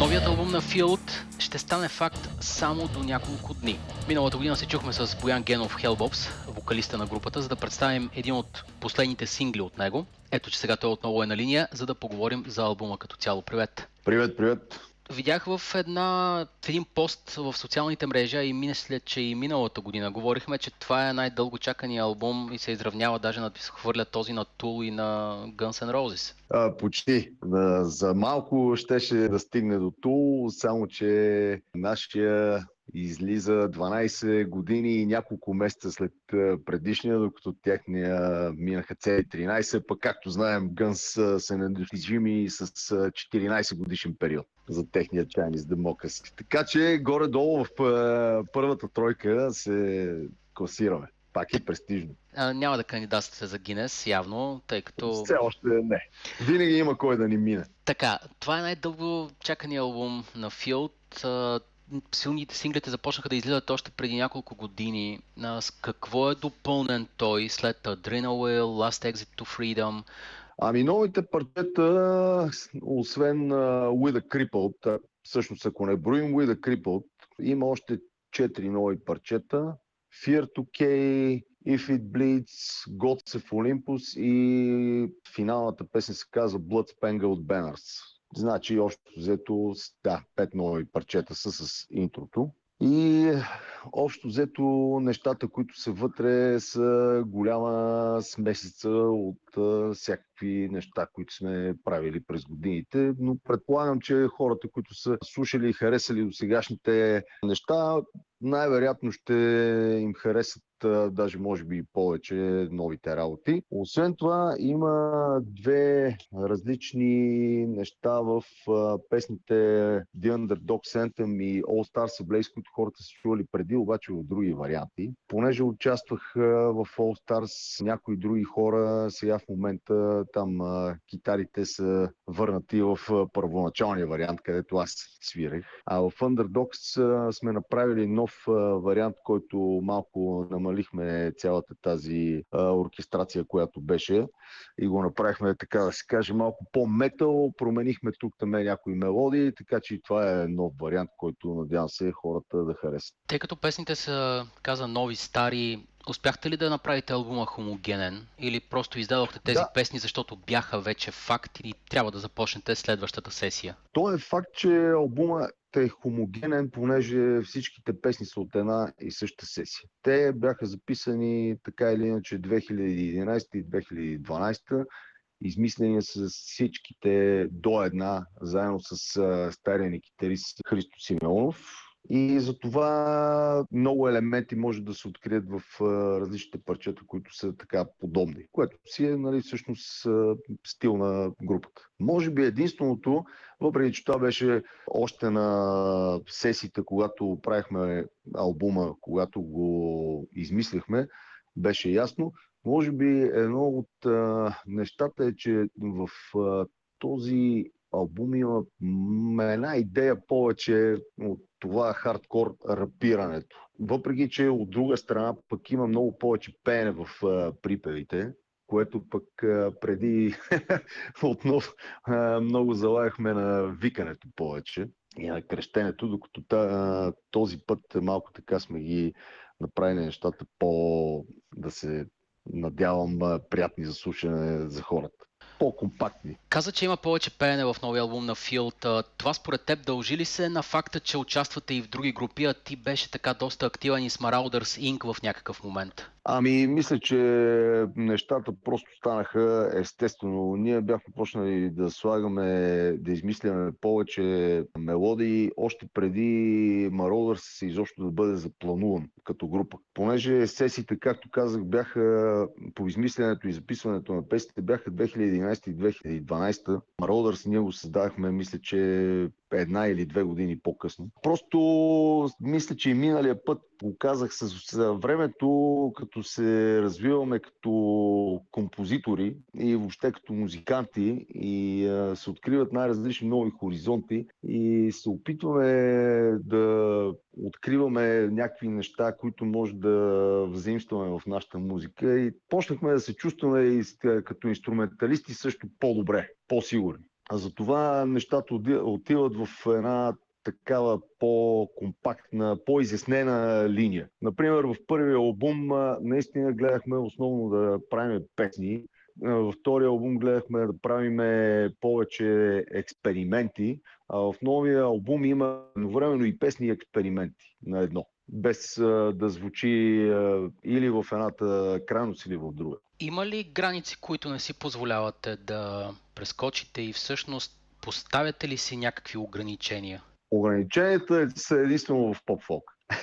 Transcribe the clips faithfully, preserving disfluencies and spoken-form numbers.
Новият албум на Field ще стане факт само до няколко дни. Миналата година се чухме с Боян Генов Hellbops, вокалиста на групата, за да представим един от последните сингли от него. Ето, че сега той отново е на линия, за да поговорим за албума като цяло. Привет! Привет, привет! Видях в, една, в един пост в социалните мрежи и мисля, че и миналата година говорихме, че това е най-дълго чакания албум и се изравнява даже над хвърля този на Tool и на Guns N' Roses. А, почти. А, за малко щеше да стигне до Tool, само че нашия излиза дванайсет години и няколко месеца след предишния, докато техния минаха цели тринайсет, пък както знаем Guns са недостижими с четиринайсет годишен период за техния Chinese Democracy. Така че горе-долу в първата тройка се класираме. Пак е престижно. А, няма да кандидатствате за Гинес, явно, тъй като... Все още не. Винаги има кой да ни мине. Така, това е най-дълго чакания албум на Field. Силните синглите започнаха да излизат още преди няколко години. С какво е допълнен той след Adrenal, Last Exit to Freedom? Ами новите парчета, освен uh, With a Crippled, всъщност ако не броим With a Crippled, има още четири нови парчета. Fear to K, If It Bleeds, Gods of Olympus и финалната песен се казва Blood Spangled Banners. Значи, още взето, да, пет нови парчета са с интрото. И общо взето нещата, които са вътре, са голяма смесица от а, всякакви неща, които сме правили през годините. Но предполагам, че хората, които са слушали и харесали до сегашните неща, най-вероятно ще им харесат даже може би и повече новите работи. Освен това има две различни неща в песните The Underdog Anthem и All Stars Ablaze, които хората са чували преди, обаче в други варианти. Понеже участвах в All Stars някои други хора, сега в момента там китарите са върнати в първоначалния вариант, където аз свирех. А в Underdogs сме направили нов вариант, който малко намалихме цялата тази а, оркестрация, която беше и го направихме, така да се каже, малко по-метал, променихме тук-там някои мелодии, така че това е нов вариант, който надявам се хората да харесат. Тъй като песните са, каза, нови, стари, успяхте ли да направите албума хомогенен или просто издадохте тези да. песни, защото бяха вече факт и трябва да започнете следващата сесия? То е факт, че албума е хомогенен, понеже всичките песни са от една и съща сесия. Те бяха записани така или иначе две хиляди и единайсета и две хиляди и дванайсета, измислени с всичките до една, заедно с стария ни китарист Христо Симеонов. И затова много елементи може да се открият в различните парчета, които са така подобни, което си е, нали, всъщност стил на групата. Може би единственото, въпреки че това беше още на сесиите, когато правихме албума, когато го измисляхме, беше ясно. Може би едно от а, нещата е, че в а, този албум има една идея повече от това хардкор рапирането. Въпреки че от друга страна пък има много повече пеене в а, припевите, което пък а, преди отново а, много залагахме на викането повече и на крещенето, докато та, този път малко така сме ги направили нещата по да се надявам приятни за слушане за хората. По-компактни. Каза, че има повече пеене в новия албум на Field. Това според теб дължи ли се на факта, че участвате и в други групи, а ти беше така доста активен и с Marauders инк в някакъв момент? Ами, мисля, че нещата просто станаха естествено. Ние бяхме почнали да слагаме, да измисляме повече мелодии, още преди Marauders изобщо да бъде заплануван като група. Понеже сесиите, както казах, бяха по измислянето и записването на песните, бяха две хиляди и единайсета и две хиляди и дванайсета. Marauders ние го създахме, мисля, че една или две години по-късно. Просто мисля, че и миналия път показах с времето, като се развиваме като композитори и въобще като музиканти и а, се откриват най-различни нови хоризонти и се опитваме да откриваме някакви неща, които може да взаимстваме в нашата музика и почнахме да се чувстваме и като инструменталисти също по-добре, по-сигурни. А затова нещата отиват в една такава по-компактна, по-изяснена линия. Например, в първия албум наистина гледахме основно да правим песни. Във втория албум гледахме да правим повече експерименти, а в новия албум има едновременно и песни и експерименти на едно, без а, да звучи а, или в едната крайност, или в друга. Има ли граници, които не си позволявате да прескочите и всъщност поставяте ли си някакви ограничения? Ограниченията са единствено в поп-фолк.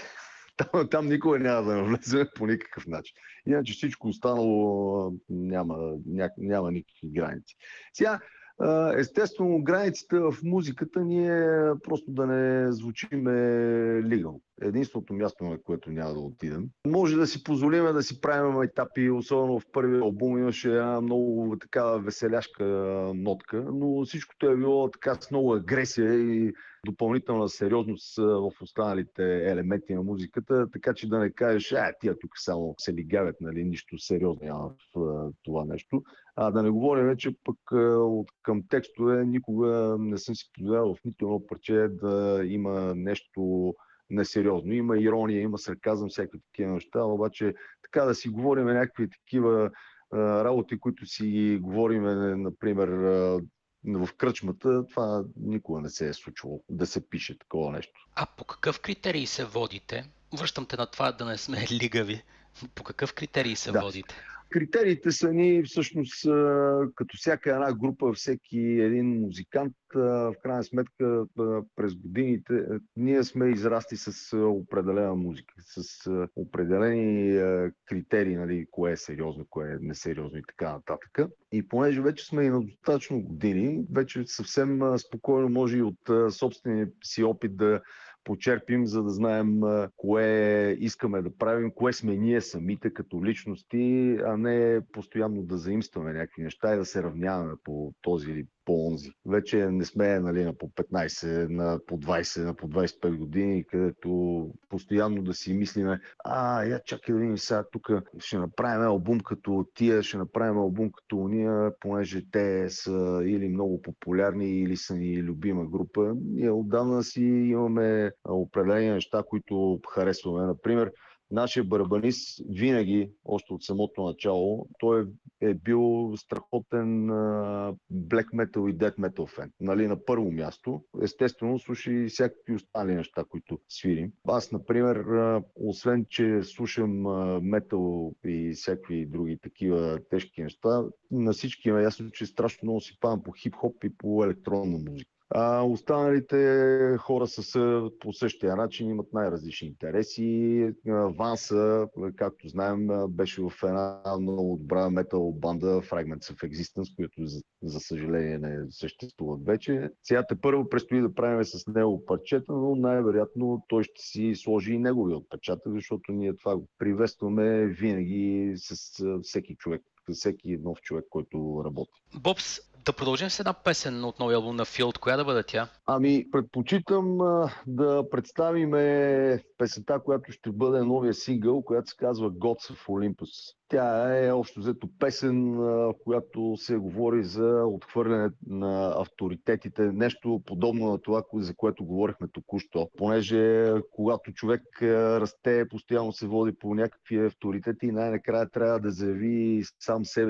Там, там никога няма да навлезем по никакъв начин. Иначе всичко останало няма, ня, няма никакви граници. Сега, естествено, границите в музиката ни е просто да не звучиме лигал. Единственото място, на което няма да отидем. Може да си позволим да си правим етапи, особено в първия албум имаше една много такава веселяшка нотка, но всичкото е било така с много агресия и допълнителна сериозност в останалите елементи на музиката, така че да не кажеш, а тия тук само се лигавят, нали, нищо сериозно няма в това нещо. А да не говорим вече пък от към текстове, никога не съм си позволял в нито едно парче да има нещо несериозно. Има ирония, има сарказъм, всякакви такива неща, обаче така да си говорим някакви такива а, работи, които си говорим, например, а, в кръчмата, това никога не се е случило да се пише такова нещо. А по какъв критерий се водите? Връщам те на това да не сме лигави. По какъв критерий се да. водите? Критериите са ни всъщност като всяка една група, всеки един музикант. В крайна сметка през годините ние сме израсти с определена музика, с определени критерии, нали, кое е сериозно, кое е несериозно и така нататък. И понеже вече сме и на достатъчно години, вече съвсем спокойно може и от собствения си опит да почерпим, за да знаем кое искаме да правим, кое сме ние самите като личности, а не постоянно да заимстваме някакви неща и да се равняваме по този или по онзи. Вече не сме, нали, на по петнайсет, на по двайсет, на по двайсет и пет години, където постоянно да си мислиме, а, я чакай да видим сега, тук ще направим албум като тия, ще направим албум като уния, понеже те са или много популярни, или са ни любима група. Ние отдавна си имаме определени неща, които харесваме. Например, нашия барабанист винаги, още от самото начало, той е бил страхотен black metal и death metal фен. Нали, на първо място. Естествено, слуша и всякакви останали неща, които свирим. Аз, например, освен, че слушам метал и всякакви други такива тежки неща, на всички е ясно, че страшно много си падам по хип-хоп и по електронна музика. А останалите хора са по същия начин, имат най-различни интереси. Ванса, както знаем, беше в една много добра метал банда Fragments of Existence, която за, за съжаление не съществуват вече. Сега тепърво предстои да правим с него парчета, но най-вероятно той ще си сложи и неговия отпечатък, защото ние това го приветстваме винаги с всеки човек, с всеки нов човек, който работи. Бобс, да продължим с една песен от новия албум на Field. Коя да бъде тя? Ами, предпочитам а, да представим песента, която ще бъде новия сингъл, която се казва Gods of Olympus. Тя е общо взето песен, в която се говори за отхвърляне на авторитетите, нещо подобно на това, за което говорихме току-що. Понеже когато човек расте, постоянно се води по някакви авторитети и най-накрая трябва да заяви сам себе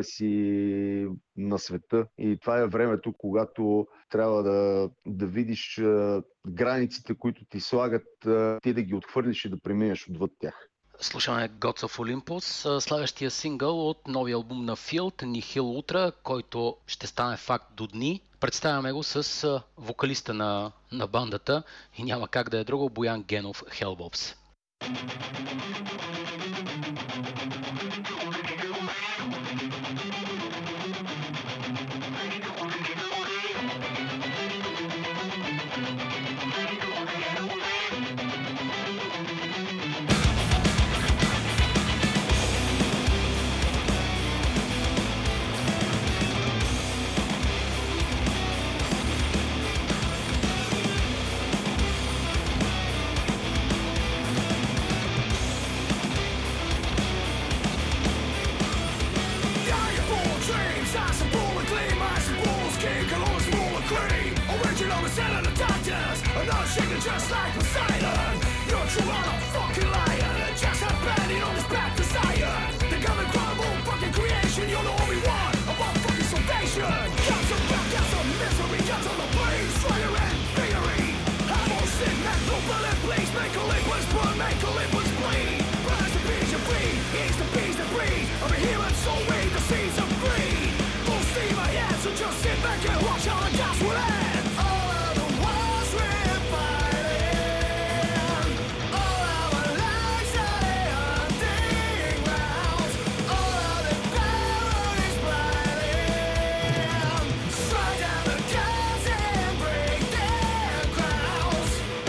си на света. И това е времето, когато трябва да, да видиш границите, които ти слагат, ти да ги отхвърлиш и да преминеш отвъд тях. Слушаме Gods of Olympus, следващия сингъл от новия албум на Field, Nihil Ultra, който ще стане факт до дни. Представяме го с вокалиста на, на бандата и няма как да е друго, Боян Генов, Hellbops. just like Poseidon. You're true on a fucking liar. Just a bandit on this path to Zion. The God incredible fucking creation. You're the only one about fucking salvation. Got some back, got some misery. Got some the brain, strider and figgery. I'm all sin, man, no bullet, please. Make Olympus burn, make Olympus bleed. Rise the beast you breed, he's the beast that breed. I'm a human soul, read the seeds of greed. Don't see my ass, so just sit back and watch how the gas will end. All of the wars we're fighting, all our lives are the hunting grounds. All of the power is blinding. Strike down the gods and break their crowns.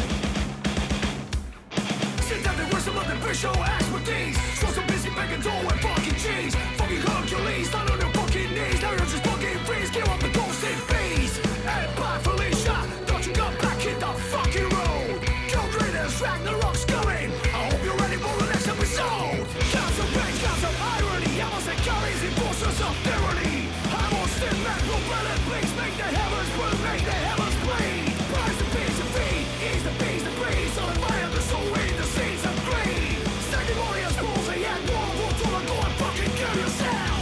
Sit down and worship of the visual expertise. So so busy making dough and fucking cheese. Fucking Hercules, not on your fucking knees. Now you're just fucking freeze. Kill up the ghosted beast. And bye Felicia, don't you come back in the fucking road. Kill Greatest, Ragnarok's coming. I hope you're ready for the next episode. Counts of rage, counts of irony. Amos and carries impulses of tyranny. I'm on still man, blue blooded please. Make the heavens burn, make the heavens bleed. Rise the beast and feed, ease the beast and breeze. On the fire of the soul, read the seeds of greed. Sanctimonious bulls, they act war, war to the go and fucking kill yourself.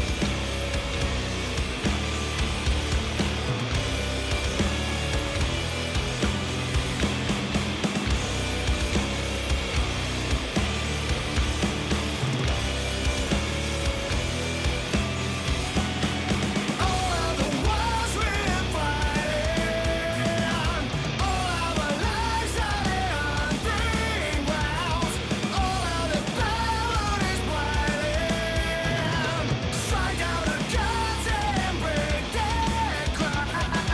All of the wars we're fighting, all our lives are the hunting grounds. All of the power is blinding. Strike down the gods and break their crowns.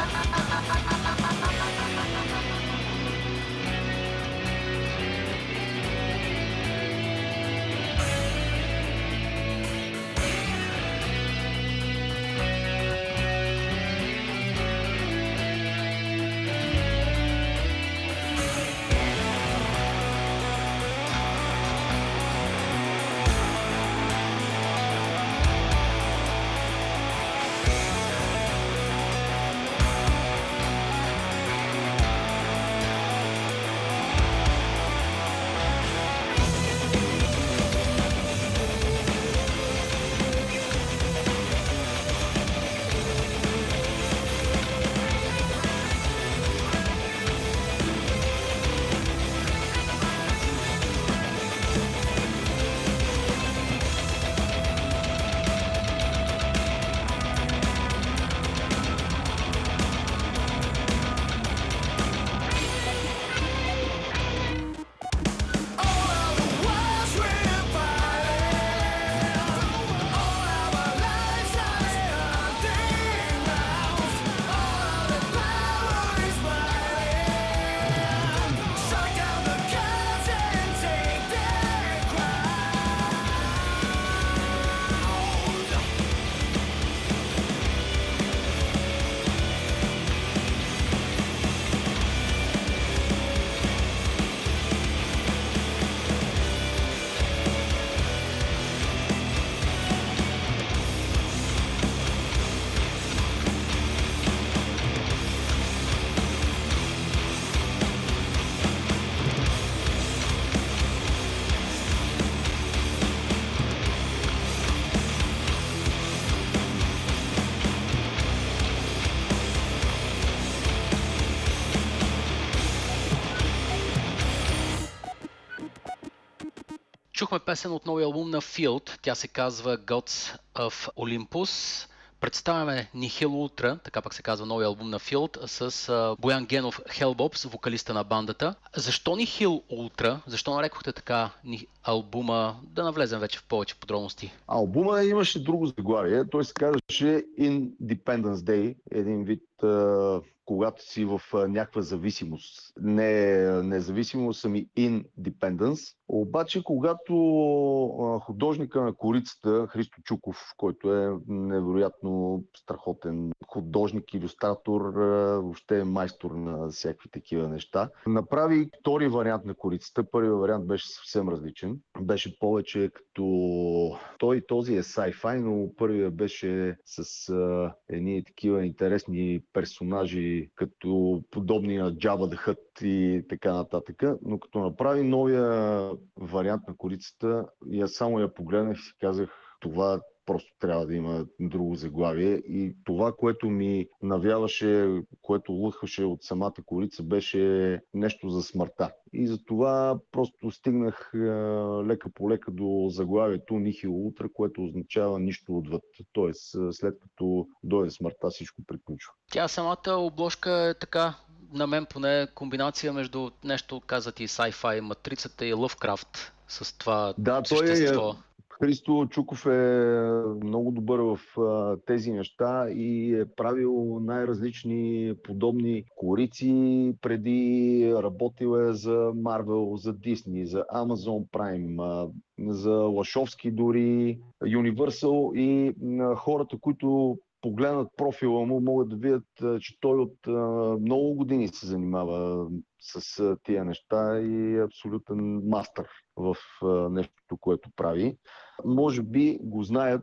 All of the wars we're fighting, all our lives are the hunting grounds. All of the power is blinding. Strike down the gods and take their crown. Чухме песен от новия албум на Field, тя се казва Gods of Olympus. Представяме Nihil Ultra, така пък се казва новия албум на Field, с а, Боян Генов Hellbops, вокалиста на бандата. Защо Nihil Ultra? Защо нарекохте така ни, албума? Да навлезем вече в повече подробности. Албума имаше друго заглавие. Той се казваше Independence Day, един вид а, когато си в а, някаква зависимост. Не независимост, ами independence. Обаче, когато а, художника на корицата, Христо Чуков, който е невероятно страхотен художник, илюстратор, а, въобще е майстор на всякакви такива неща, направи втори вариант на корицата. Първият вариант беше съвсем различен. Беше повече като... Той този е sci-fi, но първият беше с а, едни такива интересни персонажи, като подобни на Jabba the Hutt и така нататък. Но като направи новия вариант на корицата, я само я погледнах и си казах, това просто трябва да има друго заглавие. И това, което ми навяваше, което лъхваше от самата корица, беше нещо за смъртта. И затова просто стигнах е, лека по лека до заглавието Nihil Ultra, което означава нищо отвъд. Тоест, след като дойде смъртта, всичко приключва. Тя самата обложка е така, на мен поне, комбинация между нещо, каза ти, sci-fi, матрицата и Лъвкрафт с това да, същество. Той е... Христо Чуков е много добър в а, тези неща и е правил най-различни подобни корици. Преди работил е за Марвел, за Дисни, за Amazon Prime, а, за Лашовски дори, Universal и а, хората, които погледнат профила му, могат да видят, че той от а, много години се занимава с а, тия неща и е абсолютен мастър в а, нещото, което прави. Може би го знаят,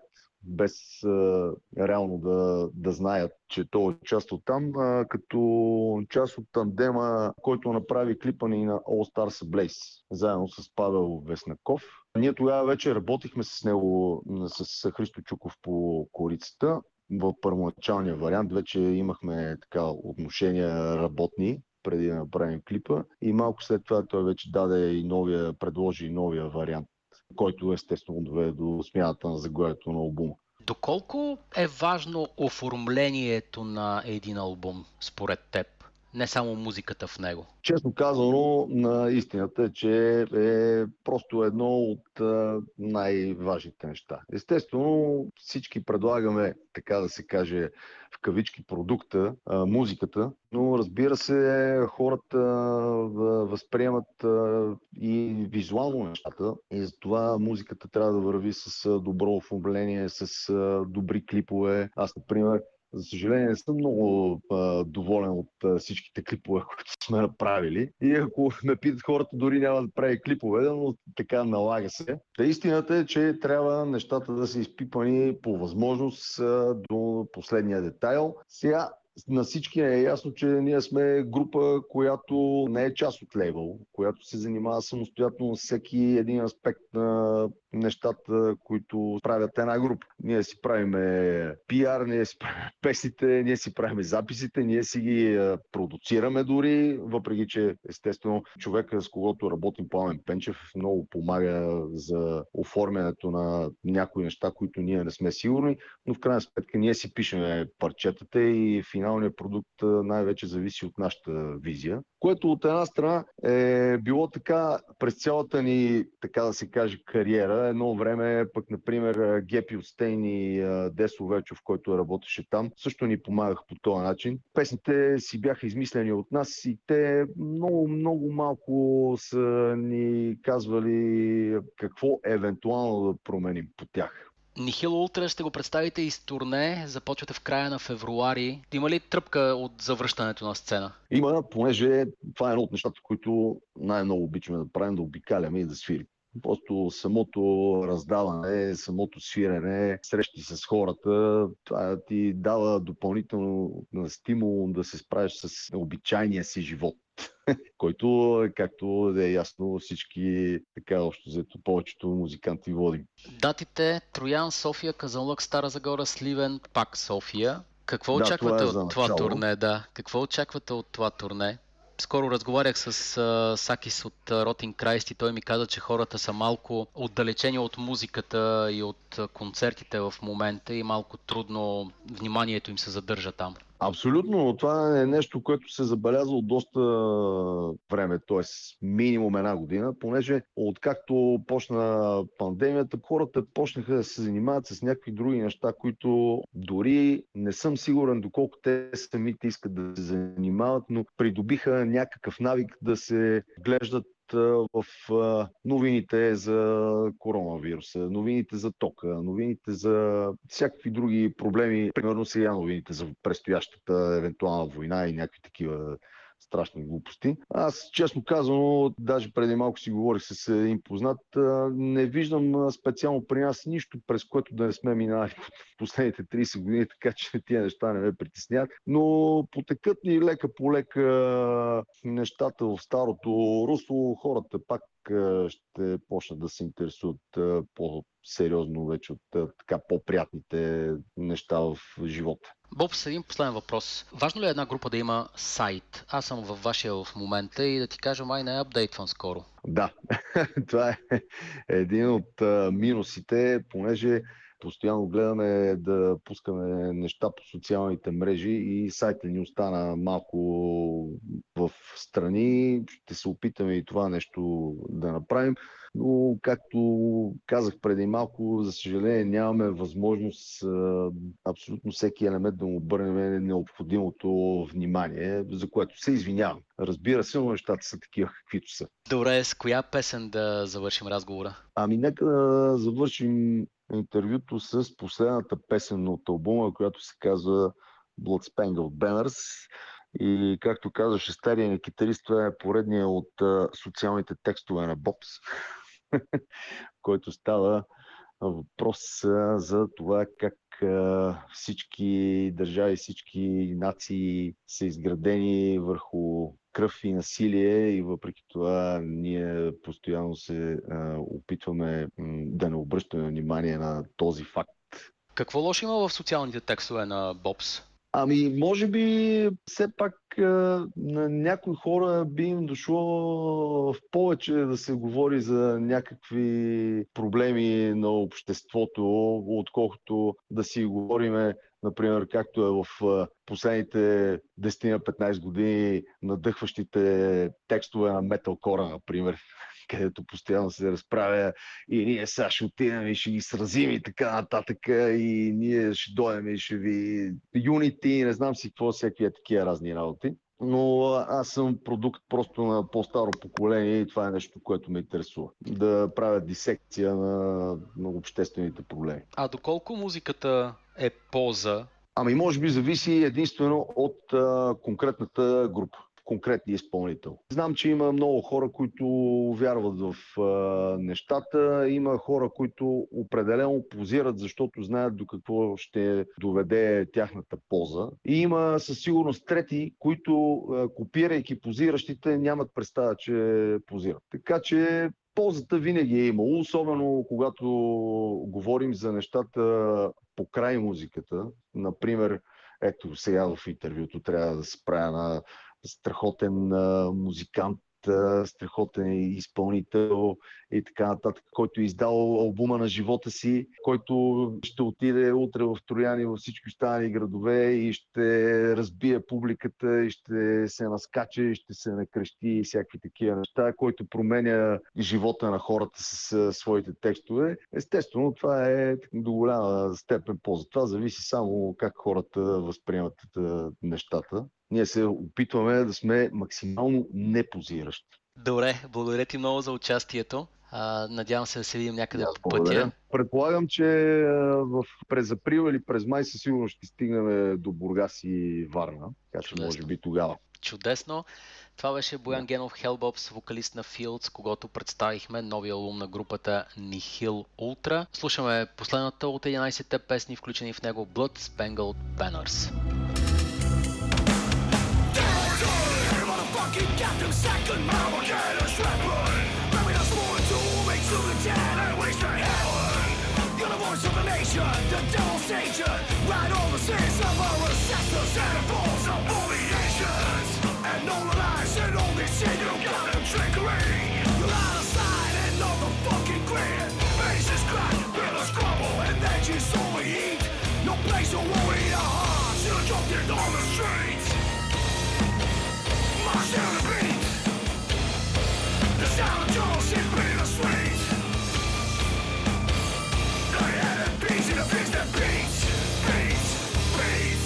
без а, реално да, да знаят, че той е част от там, а, като част от тандема, който направи клипа ни на All Stars Ablaze, заедно с Павел Веснаков. Ние тогава вече работихме с него, с Христо Чуков по корицата. В първоначалния вариант вече имахме така отношения работни, преди да направим клипа. И малко след това той вече даде и новия, предложи и новия вариант, който естествено доведе до смяната на заглавието на албума. Доколко е важно оформлението на един албум според теб? Не само музиката в него. Честно казано, на истината е, че е просто едно от а, най-важните неща. Естествено, всички предлагаме, така да се каже, в кавички продукта, а, музиката, но разбира се, хората а, възприемат а, и визуално нещата и затова музиката трябва да върви с а, добро оформление, с а, добри клипове. Аз, например, за съжаление, не съм много а, доволен от а, всичките клипове, които сме направили. И ако ме питат хората, дори няма да прави клипове, но така налага се. Та истината е, че трябва нещата да са изпипани по възможност а, до последния детайл. Сега на всички е ясно, че ние сме група, която не е част от лейбъл, която се занимава самостоятелно с всеки един аспект на нещата, които правят една група. Ние си правиме пиар, ние си правим песните, ние си правим записите, ние си ги продуцираме дори, въпреки че естествено човека, с когото работим, Пламен Пенчев, много помага за оформянето на някои неща, които ние не сме сигурни, но в крайна сметка ние си пишеме парчетата и финалният продукт най-вече зависи от нашата визия, което от една страна е било така през цялата ни, така да се каже, кариера. Едно време пък, например, Гепи от Стейн и Десо Вечов, който работеше там, също ни помагаха по този начин. Песните си бяха измислени от нас и те много, много малко са ни казвали какво евентуално да променим по тях. Nihil Ultra ще го представите и с турне, започвате в края на февруари. Има ли тръпка от завръщането на сцена? Има, понеже това е едно от нещата, които най-много обичаме да правим, да обикаляме и да свирим. Просто самото раздаване, самото свирене, срещи с хората, това ти дава допълнително стимул да се справиш с обичайния си живот, който, както е ясно, всички, така общо взето, повечето музиканти водим. Датите Троян, София, Казанлък, Стара Загора, Сливен, пак София. Какво да, очаквате това е от това турне? Да. Какво очаквате от това турне? Скоро разговарях с uh, Сакис от uh, Rotting Christ и той ми каза, че хората са малко отдалечени от музиката и от uh, концертите в момента и малко трудно вниманието им се задържа там. Абсолютно, но това е нещо, което се забелязва от доста време, т.е. минимум една година, понеже откакто почна пандемията, хората почнаха да се занимават с някакви други неща, които дори не съм сигурен доколко те самите искат да се занимават, но придобиха някакъв навик да се глеждат в новините за коронавируса, новините за тока, новините за всякакви други проблеми. Примерно сега новините за предстоящата евентуална война и някакви такива страшни глупости. Аз, честно казано, даже преди малко си говорих с един познат, не виждам специално при нас нищо, през което да не сме минали последните трийсет години, така че тия неща не ме притесняват. Но потекат ни лека по лека нещата в старото русло, хората пак ще почнат да се интересуват по-сериозно вече от така по-приятните неща в живота. Боб, с един последен въпрос. Важно ли е една група да има сайт? Аз съм във вашия в момента и да ти кажа, май не е апдейтван скоро. Да, това е един от минусите, понеже постоянно гледаме да пускаме неща по социалните мрежи и сайта ни остана малко в страни. Ще се опитаме и това нещо да направим. Но, както казах преди малко, за съжаление нямаме възможност абсолютно всеки елемент да му обърнем необходимото внимание, за което се извинявам. Разбира се, но нещата са такива, каквито са. Добре, с коя песен да завършим разговора? Ами нека да завършим интервюто с последната песен от албума, която се казва Blood Spangled Banners. И както казваше стария ни китарист, това е поредния от а, социалните текстове на Бобс, който става въпрос а, за това как а, всички държави, всички нации са изградени върху кръв и насилие и въпреки това ние постоянно се а, опитваме м, да не обръщаме внимание на този факт. Какво лошо има в социалните текстове на Бобс? Ами, може би, все пак на някои хора би им дошло в повече да се говори за някакви проблеми на обществото, отколкото да си говориме, например, както е в последните десет-петнайсет години надъхващите текстове на металкора, например, където постоянно се разправя и ние сега ще отидем и ще ги сразим и така нататък и ние ще дойдем и ще ви юнити и не знам си какво, всякакви такива разни работи. Но аз съм продукт просто на по-старо поколение и това е нещо, което ме интересува. Да правя дисекция на, на обществените проблеми. А доколко музиката е полза? Ами може би зависи единствено от а, конкретната група, конкретния изпълнител. Знам, че има много хора, които вярват в а, нещата. Има хора, които определено позират, защото знаят до какво ще доведе тяхната полза. И има със сигурност трети, които а, копирайки позиращите, нямат представа, че позират. Така че ползата винаги е имало, особено когато говорим за нещата покрай музиката. Например, ето сега в интервюто трябва да се правя на страхотен а, музикант, а, страхотен изпълнител и така нататък, който е издал албума на живота си, който ще отиде утре в Троян и във всички останали градове и ще разбие публиката и ще се наскача и ще се накрещи и всякакви такива неща, който променя живота на хората с а, своите текстове. Естествено, това е до голяма степен полза. Това зависи само как хората възприемат а, нещата. Ние се опитваме да сме максимално непозиращи. Добре, благодаря ти много за участието. А, надявам се да се видим някъде Аз по пътя. Предполагам, че в, през април или през май със сигурност ще стигнем до Бургас и Варна. Така че може би тогава. Чудесно. Това беше Боян Генов, Hellbops, вокалист на Fields, когато представихме новия албум на групата Nihil Ultra. Слушаме последната от единайсетте песни, включени в него Blood Spangled Banners. Captain second mama get a weapon. Maybe that's more to make to the dead and waste their heaven. You're the voice of the nation, the devil's agent. Right all the sins of our ancestors and the balls of all the nations. And all the lies and all this shit you got them trickery. You're out of sight and all the fucking grid. Faces crack, pillars crumble and then just overheat. No place to worry your hearts, you're dropped in on the streets. March down the beat. The sound of drums in the streets. The head and beats in the beats that beats, beats, beats.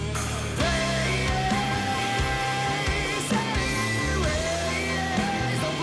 Hey, hey, say, raise the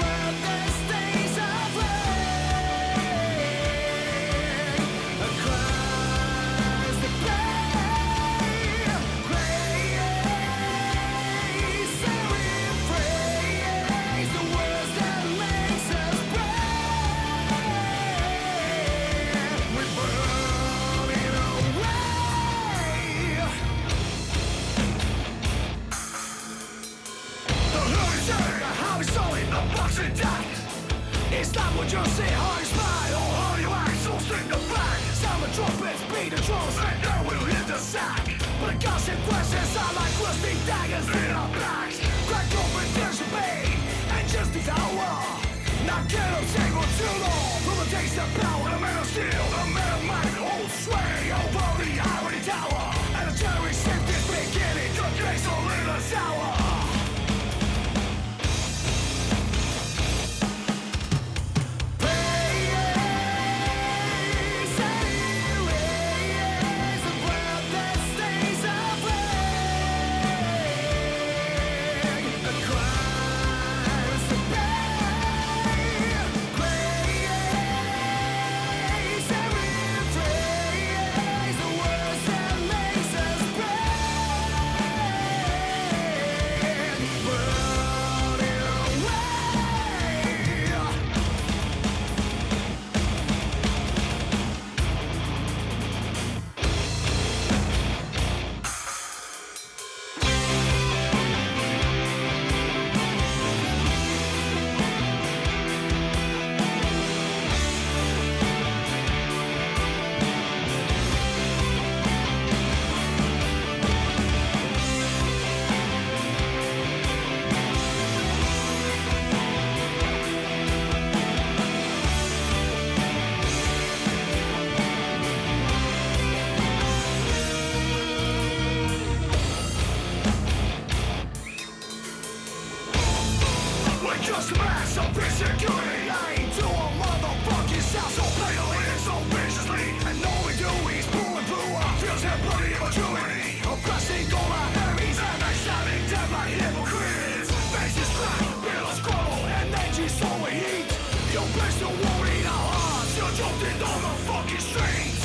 how you smile or how you act, so sing the back. Sound the trumpets, beat the drums, and now we'll hit the sack. But the consequences are like rusty daggers in our backs. Crack open, there's your pain, and just devour. Not get up, take for too long. From the taste of power, a man of steel, a man of might, hold sway over the ivory tower. And the cherry shift is beginning, the gates are little sour. Just a mass of insecurity. I ain't do a motherfucking sound so blatantly and so viciously. And all we do is pulling through our feels and bloody immaturity. Oppressing all our enemies and backstabbing dead like hypocrites. Faces crack, bills crumble, and edges overheat. Your best to warning our hearts. You're jumped in on the fucking street.